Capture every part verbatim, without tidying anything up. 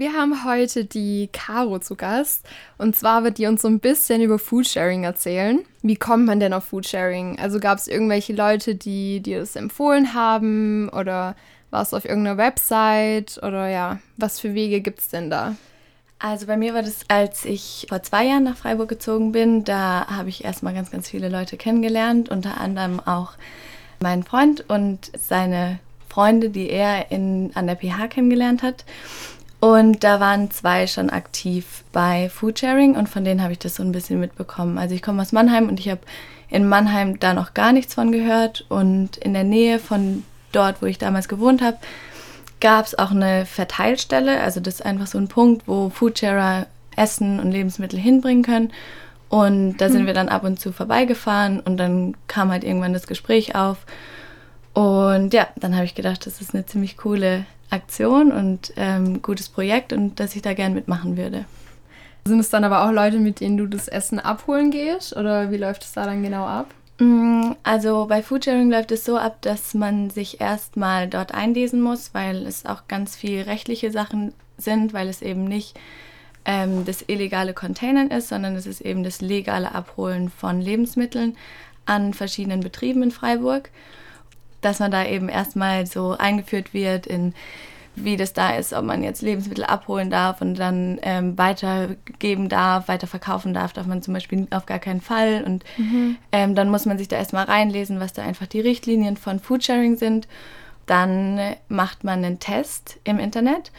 Wir haben heute die Caro zu Gast und zwar wird die uns so ein bisschen über Foodsharing erzählen. Wie kommt man denn auf Foodsharing? Also gab es irgendwelche Leute, die dir das empfohlen haben oder war es auf irgendeiner Website oder ja, was für Wege gibt es denn da? Also bei mir war das, als ich vor zwei Jahren nach Freiburg gezogen bin, da habe ich erstmal ganz, ganz viele Leute kennengelernt, unter anderem auch meinen Freund und seine Freunde, die er in, an der P H kennengelernt hat. Und da waren zwei schon aktiv bei Foodsharing und von denen habe ich das so ein bisschen mitbekommen. Also ich komme aus Mannheim und ich habe in Mannheim da noch gar nichts von gehört. Und in der Nähe von dort, wo ich damals gewohnt habe, gab es auch eine Verteilstelle. Also das ist einfach so ein Punkt, wo Foodsharer Essen und Lebensmittel hinbringen können. Und da sind wir dann ab und zu vorbeigefahren und dann kam halt irgendwann das Gespräch auf. Und ja, dann habe ich gedacht, das ist eine ziemlich coole Aktion und ähm, gutes Projekt und dass ich da gern mitmachen würde. Sind es dann aber auch Leute, mit denen du das Essen abholen gehst oder wie läuft es da dann genau ab? Also bei Foodsharing läuft es so ab, dass man sich erstmal dort einlesen muss, weil es auch ganz viel rechtliche Sachen sind, weil es eben nicht ähm, das illegale Containern ist, sondern es ist eben das legale Abholen von Lebensmitteln an verschiedenen Betrieben in Freiburg. Dass man da eben erstmal so eingeführt wird in, wie das da ist, ob man jetzt Lebensmittel abholen darf und dann ähm, weitergeben darf, weiterverkaufen darf, darf man zum Beispiel auf gar keinen Fall. Und mhm. ähm, dann muss man sich da erstmal reinlesen, was da einfach die Richtlinien von Foodsharing sind. Dann macht man einen Test im Internet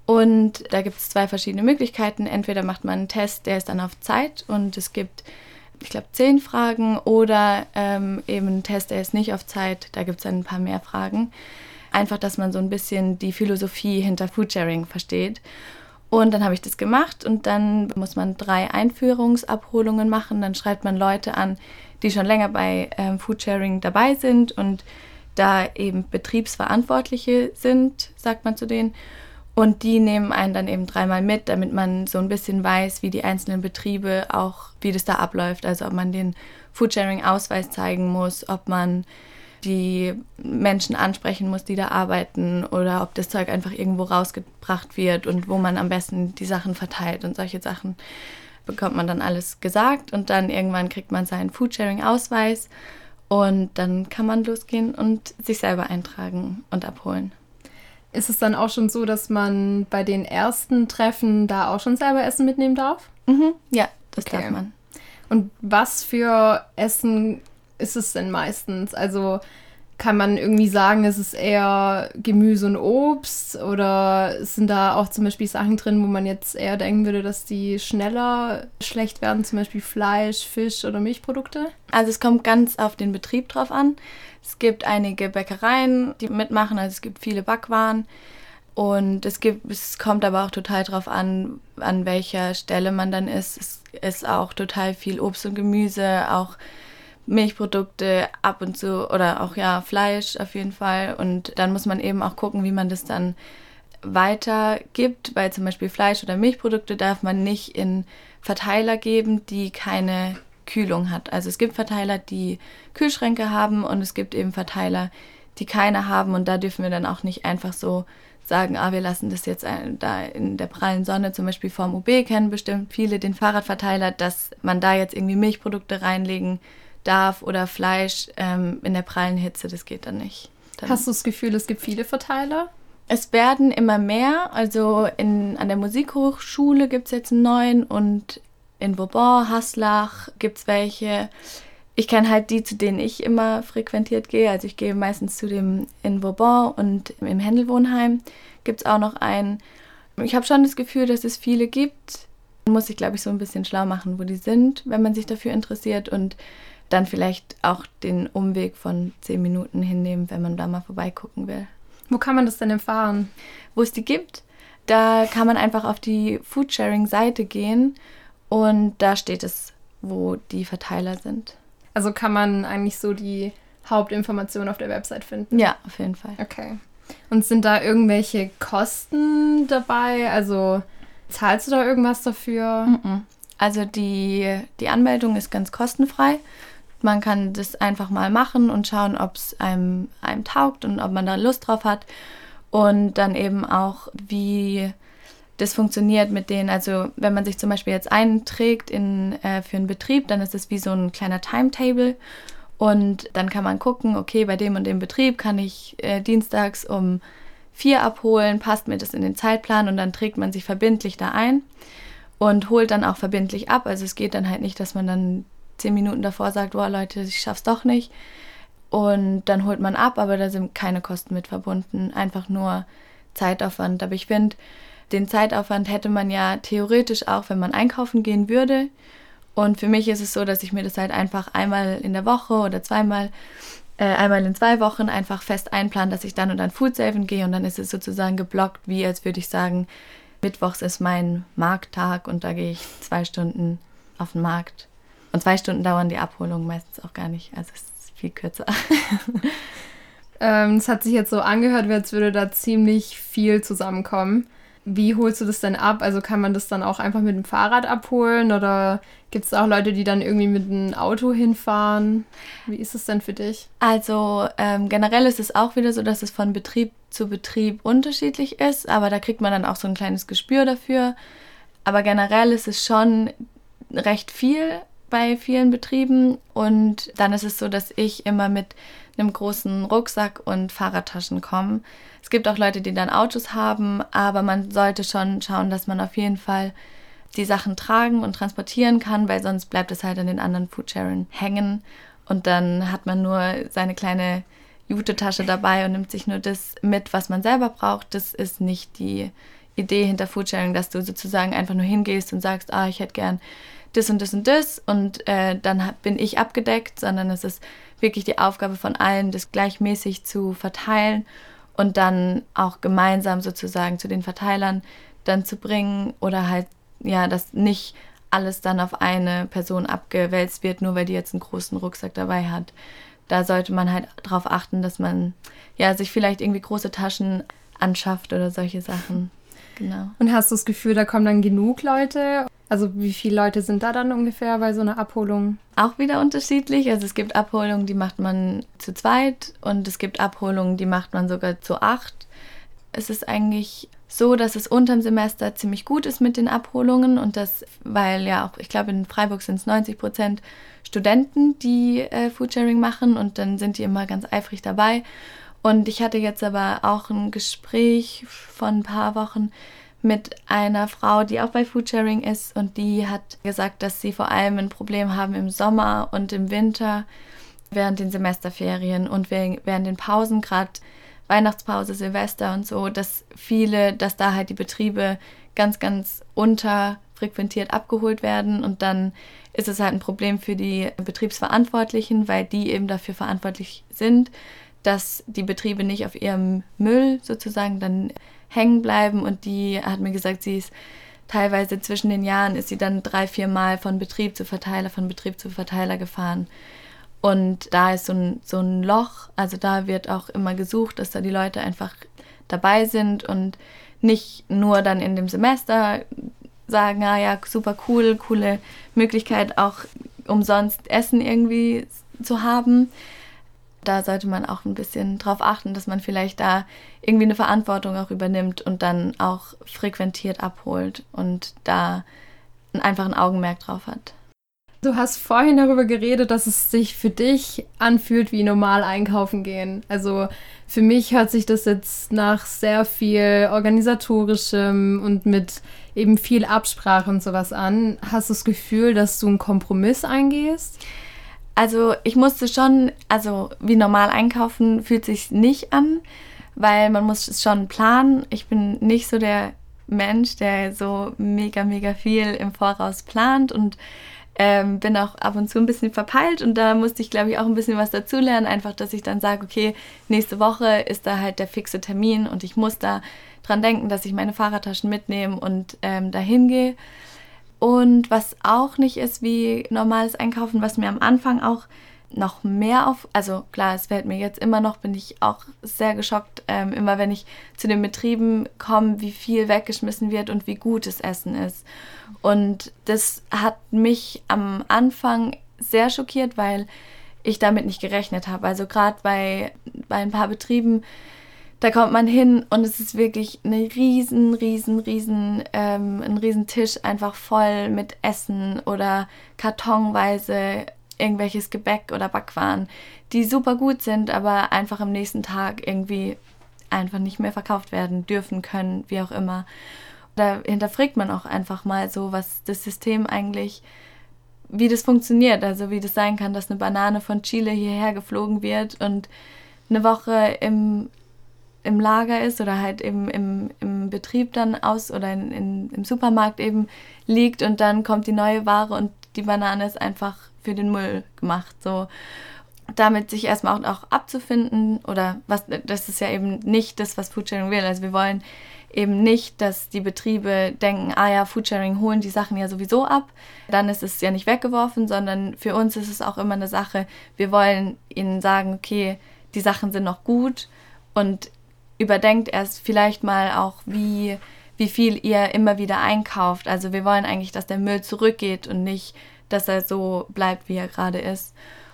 und da gibt es zwei verschiedene Möglichkeiten. Entweder macht man einen Test, der ist dann auf Zeit und es gibt ich glaube, zehn Fragen oder ähm, eben ein Test, der ist nicht auf Zeit, da gibt es dann ein paar mehr Fragen. Einfach, dass man so ein bisschen die Philosophie hinter Foodsharing versteht. Und dann habe ich das gemacht und dann muss man drei Einführungsabholungen machen. Dann schreibt man Leute an, die schon länger bei ähm, Foodsharing dabei sind und da eben Betriebsverantwortliche sind, sagt man zu denen. Und die nehmen einen dann eben dreimal mit, damit man so ein bisschen weiß, wie die einzelnen Betriebe auch, wie das da abläuft. Also ob man den Foodsharing-Ausweis zeigen muss, ob man die Menschen ansprechen muss, die da arbeiten oder ob das Zeug einfach irgendwo rausgebracht wird und wo man am besten die Sachen verteilt und solche Sachen bekommt man dann alles gesagt. Und dann irgendwann kriegt man seinen Foodsharing-Ausweis und dann kann man losgehen und sich selber eintragen und abholen. Ist es dann auch schon so, dass man bei den ersten Treffen da auch schon selber Essen mitnehmen darf? Mhm, ja, das okay. darf man. Und was für Essen ist es denn meistens? Also kann man irgendwie sagen, es ist eher Gemüse und Obst oder sind da auch zum Beispiel Sachen drin, wo man jetzt eher denken würde, dass die schneller schlecht werden, zum Beispiel Fleisch, Fisch oder Milchprodukte? Also es kommt ganz auf den Betrieb drauf an. Es gibt einige Bäckereien, die mitmachen, also es gibt viele Backwaren und es gibt, es kommt aber auch total drauf an, an welcher Stelle man dann ist. Es ist auch total viel Obst und Gemüse, auch Milchprodukte ab und zu oder auch ja Fleisch auf jeden Fall und dann muss man eben auch gucken, wie man das dann weitergibt, weil zum Beispiel Fleisch oder Milchprodukte darf man nicht in Verteiler geben, die keine Kühlung hat. Also es gibt Verteiler, die Kühlschränke haben und es gibt eben Verteiler, die keine haben und da dürfen wir dann auch nicht einfach so sagen, ah, wir lassen das jetzt da in der prallen Sonne, zum Beispiel vorm U B kennen bestimmt viele den Fahrradverteiler, dass man da jetzt irgendwie Milchprodukte reinlegen darf oder Fleisch ähm, in der prallen Hitze, das geht dann nicht. Dann Hast du das Gefühl, es gibt viele Verteiler? Es werden immer mehr, also in, an der Musikhochschule gibt es jetzt einen neuen und in Vauban, Haslach gibt es welche. Ich kenne halt die, zu denen ich immer frequentiert gehe, also ich gehe meistens zu dem in Vauban und im Händelwohnheim gibt es auch noch einen. Ich habe schon das Gefühl, dass es viele gibt. Man muss sich, glaube ich, so ein bisschen schlau machen, wo die sind, wenn man sich dafür interessiert und dann vielleicht auch den Umweg von zehn Minuten hinnehmen, wenn man da mal vorbeigucken will. Wo kann man das denn erfahren? Wo es die gibt, da kann man einfach auf die Foodsharing-Seite gehen und da steht es, wo die Verteiler sind. Also kann man eigentlich so die Hauptinformationen auf der Website finden? Ja, auf jeden Fall. Okay. Und sind da irgendwelche Kosten dabei? Also zahlst du da irgendwas dafür? Mm-mm. Also die, die Anmeldung ist ganz kostenfrei. Man kann das einfach mal machen und schauen, ob es einem, einem taugt und ob man da Lust drauf hat. Und dann eben auch, wie das funktioniert mit denen, also wenn man sich zum Beispiel jetzt einträgt in, äh, für einen Betrieb, dann ist es wie so ein kleiner Timetable und dann kann man gucken, okay, bei dem und dem Betrieb kann ich äh, dienstags um vier abholen, passt mir das in den Zeitplan und dann trägt man sich verbindlich da ein und holt dann auch verbindlich ab. Also es geht dann halt nicht, dass man dann zehn Minuten davor sagt, boah Leute, ich schaff's doch nicht. Und dann holt man ab, aber da sind keine Kosten mit verbunden, einfach nur Zeitaufwand. Aber ich finde, den Zeitaufwand hätte man ja theoretisch auch, wenn man einkaufen gehen würde. Und für mich ist es so, dass ich mir das halt einfach einmal in der Woche oder zweimal, äh, einmal in zwei Wochen einfach fest einplane, dass ich dann und dann Foodsafen gehe. Und dann ist es sozusagen geblockt, wie als würde ich sagen, mittwochs ist mein Markttag und da gehe ich zwei Stunden auf den Markt. Und zwei Stunden dauern die Abholungen meistens auch gar nicht. Also es ist viel kürzer. ähm, es hat sich jetzt so angehört, als würde da ziemlich viel zusammenkommen. Wie holst du das denn ab? Also kann man das dann auch einfach mit dem Fahrrad abholen oder gibt es auch Leute, die dann irgendwie mit einem Auto hinfahren? Wie ist es denn für dich? Also ähm, generell ist es auch wieder so, dass es von Betrieb zu Betrieb unterschiedlich ist, aber da kriegt man dann auch so ein kleines Gespür dafür. Aber generell ist es schon recht viel bei vielen Betrieben und dann ist es so, dass ich immer mit einem großen Rucksack und Fahrradtaschen komme. Es gibt auch Leute, die dann Autos haben, aber man sollte schon schauen, dass man auf jeden Fall die Sachen tragen und transportieren kann, weil sonst bleibt es halt an den anderen Foodsharern hängen und dann hat man nur seine kleine Jute-Tasche dabei und nimmt sich nur das mit, was man selber braucht. Das ist nicht die Idee hinter Foodsharing, dass du sozusagen einfach nur hingehst und sagst, ah, ich hätte gern das und das und das und äh, dann bin ich abgedeckt, sondern es ist wirklich die Aufgabe von allen, das gleichmäßig zu verteilen und dann auch gemeinsam sozusagen zu den Verteilern dann zu bringen oder halt, ja, dass nicht alles dann auf eine Person abgewälzt wird, nur weil die jetzt einen großen Rucksack dabei hat. Da sollte man halt darauf achten, dass man ja sich vielleicht irgendwie große Taschen anschafft oder solche Sachen. Genau. Und hast du das Gefühl, da kommen dann genug Leute? Also wie viele Leute sind da dann ungefähr bei so einer Abholung? Auch wieder unterschiedlich. Also es gibt Abholungen, die macht man zu zweit und es gibt Abholungen, die macht man sogar zu acht. Es ist eigentlich so, dass es unterm Semester ziemlich gut ist mit den Abholungen und das, weil ja auch, ich glaube in Freiburg sind es neunzig Prozent Studenten, die äh, Foodsharing machen und dann sind die immer ganz eifrig dabei. Und ich hatte jetzt aber auch ein Gespräch von ein paar Wochen mit einer Frau, die auch bei Foodsharing ist und die hat gesagt, dass sie vor allem ein Problem haben im Sommer und im Winter während den Semesterferien und während den Pausen, gerade Weihnachtspause, Silvester und so, dass viele, dass da halt die Betriebe ganz, ganz unterfrequentiert abgeholt werden und dann ist es halt ein Problem für die Betriebsverantwortlichen, weil die eben dafür verantwortlich sind, dass die Betriebe nicht auf ihrem Müll sozusagen dann hängen bleiben und die hat mir gesagt, sie ist teilweise zwischen den Jahren ist sie dann drei, vier Mal von Betrieb zu Verteiler, von Betrieb zu Verteiler gefahren und da ist so ein, so ein Loch, also da wird auch immer gesucht, dass da die Leute einfach dabei sind und nicht nur dann in dem Semester sagen, ah ja, super cool, coole Möglichkeit auch umsonst Essen irgendwie zu haben. Da sollte man auch ein bisschen drauf achten, dass man vielleicht da irgendwie eine Verantwortung auch übernimmt und dann auch frequentiert abholt und da einfach ein Augenmerk drauf hat. Du hast vorhin darüber geredet, dass es sich für dich anfühlt wie normal einkaufen gehen. Also für mich hört sich das jetzt nach sehr viel Organisatorischem und mit eben viel Absprache und sowas an. Hast du das Gefühl, dass du einen Kompromiss eingehst? Also ich musste schon, also wie normal einkaufen fühlt sich nicht an, weil man muss es schon planen. Ich bin nicht so der Mensch, der so mega, mega viel im Voraus plant und ähm, bin auch ab und zu ein bisschen verpeilt und da musste ich, glaube ich, auch ein bisschen was dazulernen, einfach, dass ich dann sage, okay, nächste Woche ist da halt der fixe Termin und ich muss da dran denken, dass ich meine Fahrradtaschen mitnehme und ähm, dahin gehe. Und was auch nicht ist wie normales Einkaufen, was mir am Anfang auch noch mehr auf, also klar, es fällt mir jetzt immer noch, bin ich auch sehr geschockt, ähm, immer wenn ich zu den Betrieben komme, wie viel weggeschmissen wird und wie gut das Essen ist. Und das hat mich am Anfang sehr schockiert, weil ich damit nicht gerechnet habe. Also gerade bei, bei ein paar Betrieben, Da kommt man hin und es ist wirklich eine riesen, riesen, riesen, ähm, ein riesen Tisch einfach voll mit Essen oder kartonweise irgendwelches Gebäck oder Backwaren, die super gut sind, aber einfach am nächsten Tag irgendwie einfach nicht mehr verkauft werden dürfen können, wie auch immer. Da hinterfragt man auch einfach mal so, was das System eigentlich, wie das funktioniert, also wie das sein kann, dass eine Banane von Chile hierher geflogen wird und eine Woche im im Lager ist oder halt eben im, im Betrieb dann aus oder in, in, im Supermarkt eben liegt und dann kommt die neue Ware und die Banane ist einfach für den Müll gemacht. So. Damit sich erstmal auch, auch abzufinden oder was, das ist ja eben nicht das, was Foodsharing will. Also wir wollen eben nicht, dass die Betriebe denken, ah ja, Foodsharing holen die Sachen ja sowieso ab, dann ist es ja nicht weggeworfen, sondern für uns ist es auch immer eine Sache, wir wollen ihnen sagen, okay, die Sachen sind noch gut und überdenkt erst vielleicht mal auch, wie, wie viel ihr immer wieder einkauft. Also wir wollen eigentlich, dass der Müll zurückgeht und nicht, dass er so bleibt, wie er gerade ist.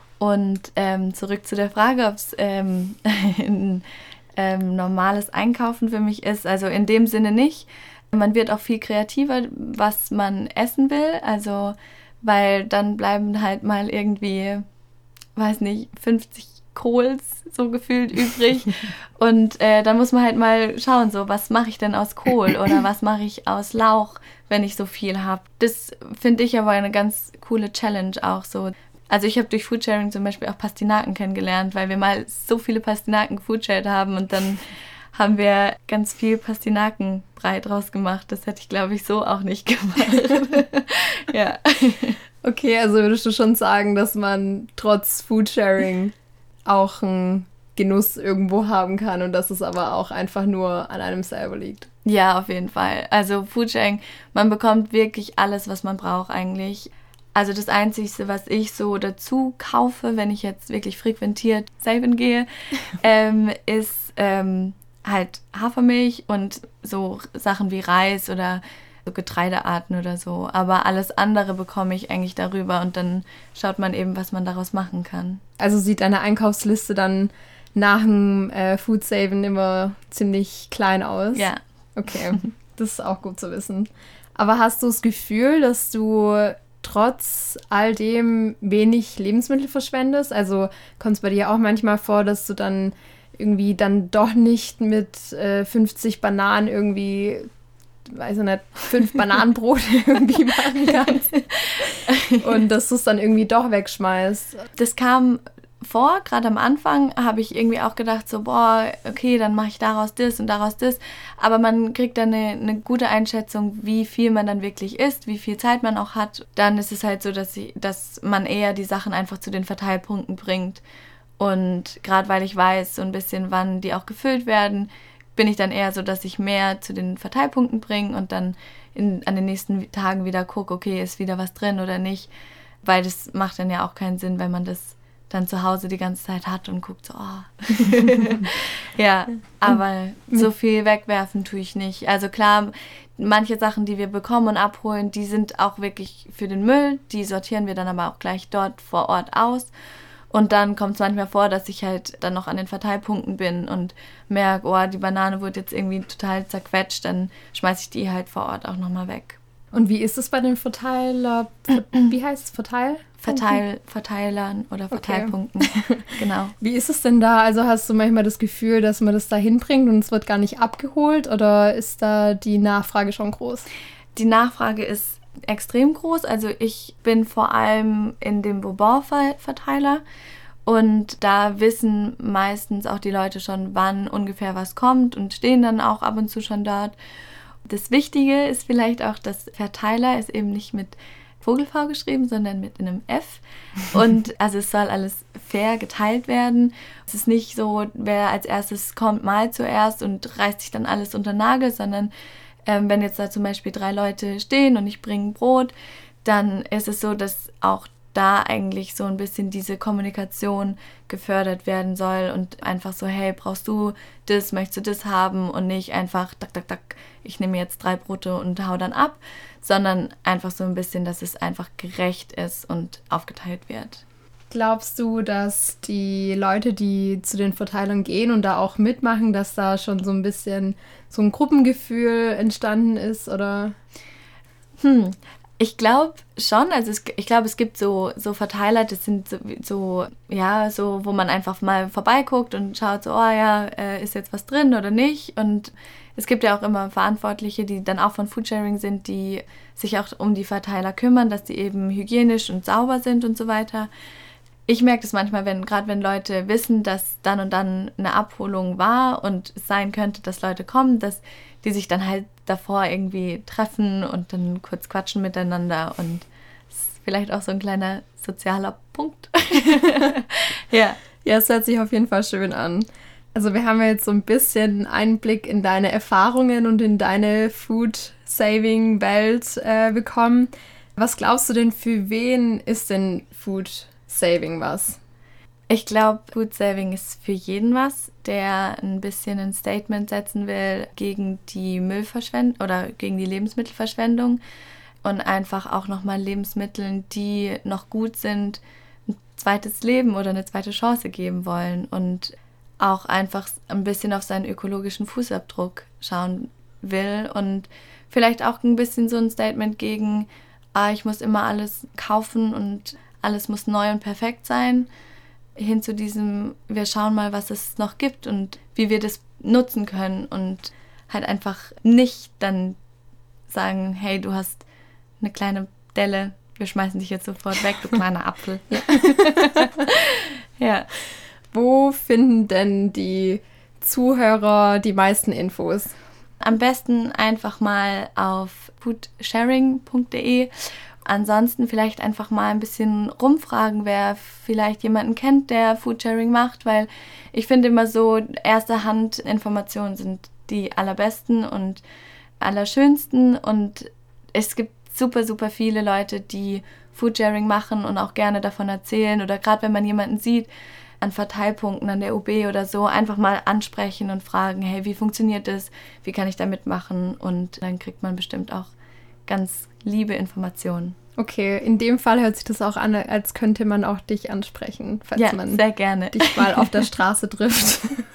Und ähm, zurück zu der Frage, ob es ähm, ein ähm, normales Einkaufen für mich ist. Also in dem Sinne nicht. Man wird auch viel kreativer, was man essen will. Also weil dann bleiben halt mal irgendwie, weiß nicht, fünfzig Kohls so gefühlt übrig und äh, dann muss man halt mal schauen, so was mache ich denn aus Kohl oder was mache ich aus Lauch, wenn ich so viel habe. Das finde ich aber eine ganz coole Challenge auch so. Also ich habe durch Foodsharing zum Beispiel auch Pastinaken kennengelernt, weil wir mal so viele Pastinaken gefoodshared haben und dann haben wir ganz viel Pastinakenbrei draus gemacht. Das hätte ich, glaube ich, so auch nicht gemacht. Ja. Okay, also würdest du schon sagen, dass man trotz Foodsharing auch einen Genuss irgendwo haben kann und dass es aber auch einfach nur an einem selber liegt. Ja, auf jeden Fall. Also Foodsharing, man bekommt wirklich alles, was man braucht eigentlich. Also das Einzige, was ich so dazu kaufe, wenn ich jetzt wirklich frequentiert safen gehe, ähm, ist ähm, halt Hafermilch und so Sachen wie Reis oder so Getreidearten oder so. Aber alles andere bekomme ich eigentlich darüber und dann schaut man eben, was man daraus machen kann. Also sieht deine Einkaufsliste dann nach dem äh, Foodsaven immer ziemlich klein aus? Ja. Okay, das ist auch gut zu wissen. Aber hast du das Gefühl, dass du trotz all dem wenig Lebensmittel verschwendest? Also kommt es bei dir auch manchmal vor, dass du dann irgendwie dann doch nicht mit äh, fünfzig Bananen irgendwie, weiß ich nicht, fünf Bananenbrote irgendwie machen kannst und dass du es dann irgendwie doch wegschmeißt? Das kam vor, gerade am Anfang habe ich irgendwie auch gedacht so, boah, okay, dann mache ich daraus das und daraus das, aber man kriegt dann eine, eine gute Einschätzung, wie viel man dann wirklich isst, wie viel Zeit man auch hat. Dann ist es halt so, dass, ich, dass man eher die Sachen einfach zu den Verteilpunkten bringt und gerade weil ich weiß so ein bisschen, wann die auch gefüllt werden, bin ich dann eher so, dass ich mehr zu den Verteilpunkten bringe und dann in, an den nächsten Tagen wieder gucke, okay, ist wieder was drin oder nicht, weil das macht dann ja auch keinen Sinn, wenn man das dann zu Hause die ganze Zeit hat und guckt so, oh. Ja, aber so viel wegwerfen tue ich nicht. Also klar, manche Sachen, die wir bekommen und abholen, die sind auch wirklich für den Müll, die sortieren wir dann aber auch gleich dort vor Ort aus. Und dann kommt es manchmal vor, dass ich halt dann noch an den Verteilpunkten bin und merke, oh, die Banane wurde jetzt irgendwie total zerquetscht, dann schmeiße ich die halt vor Ort auch nochmal weg. Und wie ist es bei den Verteiler, wie heißt es, Verteil? Verteil, Verteilern oder Verteilpunkten, okay. Genau. Wie ist es denn da? Also hast du manchmal das Gefühl, dass man das da hinbringt und es wird gar nicht abgeholt oder ist da die Nachfrage schon groß? Die Nachfrage ist extrem groß. Also ich bin vor allem in dem Bourbon-Verteiler und da wissen meistens auch die Leute schon, wann ungefähr was kommt und stehen dann auch ab und zu schon dort. Das Wichtige ist vielleicht auch, dass Verteiler ist eben nicht mit Vogelfrau geschrieben, sondern mit einem F. Und also es soll alles fair geteilt werden. Es ist nicht so, wer als erstes kommt, mal zuerst und reißt sich dann alles unter den Nagel, sondern ähm, wenn jetzt da zum Beispiel drei Leute stehen und ich bringe Brot, dann ist es so, dass auch da eigentlich so ein bisschen diese Kommunikation gefördert werden soll und einfach so, hey, brauchst du das, möchtest du das haben und nicht einfach, tak, tak, tak, ich nehme jetzt drei Brote und hau dann ab, sondern einfach so ein bisschen, dass es einfach gerecht ist und aufgeteilt wird. Glaubst du, dass die Leute, die zu den Verteilern gehen und da auch mitmachen, dass da schon so ein bisschen so ein Gruppengefühl entstanden ist, oder? Hm, ich glaube schon. Also es, ich glaube, es gibt so, so Verteiler, das sind so, so, ja, so, wo man einfach mal vorbeiguckt und schaut so, oh ja, äh, ist jetzt was drin oder nicht? Und es gibt ja auch immer Verantwortliche, die dann auch von Foodsharing sind, die sich auch um die Verteiler kümmern, dass die eben hygienisch und sauber sind und so weiter. Ich merke das manchmal, wenn gerade wenn Leute wissen, dass dann und dann eine Abholung war und es sein könnte, dass Leute kommen, dass die sich dann halt davor irgendwie treffen und dann kurz quatschen miteinander, und das ist vielleicht auch so ein kleiner sozialer Punkt. Ja. Ja, es hört sich auf jeden Fall schön an. Also wir haben ja jetzt so ein bisschen Einblick in deine Erfahrungen und in deine Food-Saving-Welt äh, bekommen. Was glaubst du denn, für wen ist denn Food Saving was? Ich glaube, Food Saving ist für jeden was, der ein bisschen ein Statement setzen will gegen die Müllverschwendung oder gegen die Lebensmittelverschwendung und einfach auch nochmal Lebensmitteln, die noch gut sind, ein zweites Leben oder eine zweite Chance geben wollen und auch einfach ein bisschen auf seinen ökologischen Fußabdruck schauen will und vielleicht auch ein bisschen so ein Statement gegen, ah, ich muss immer alles kaufen und alles muss neu und perfekt sein, hin zu diesem, wir schauen mal, was es noch gibt und wie wir das nutzen können und halt einfach nicht dann sagen, hey, du hast eine kleine Delle, wir schmeißen dich jetzt sofort weg, du kleiner Apfel. Ja. Ja. Wo finden denn die Zuhörer die meisten Infos? Am besten einfach mal auf foodsharing punkt de. Ansonsten vielleicht einfach mal ein bisschen rumfragen, wer vielleicht jemanden kennt, der Foodsharing macht, weil ich finde immer so, erste Hand Informationen sind die allerbesten und allerschönsten und es gibt super, super viele Leute, die Foodsharing machen und auch gerne davon erzählen oder gerade wenn man jemanden sieht, an Verteilpunkten, an der U B oder so, einfach mal ansprechen und fragen, hey, wie funktioniert das, wie kann ich da mitmachen, und dann kriegt man bestimmt auch ganz liebe Informationen. Okay, in dem Fall hört sich das auch an, als könnte man auch dich ansprechen, falls ja, man sehr gerne. dich mal auf der Straße trifft.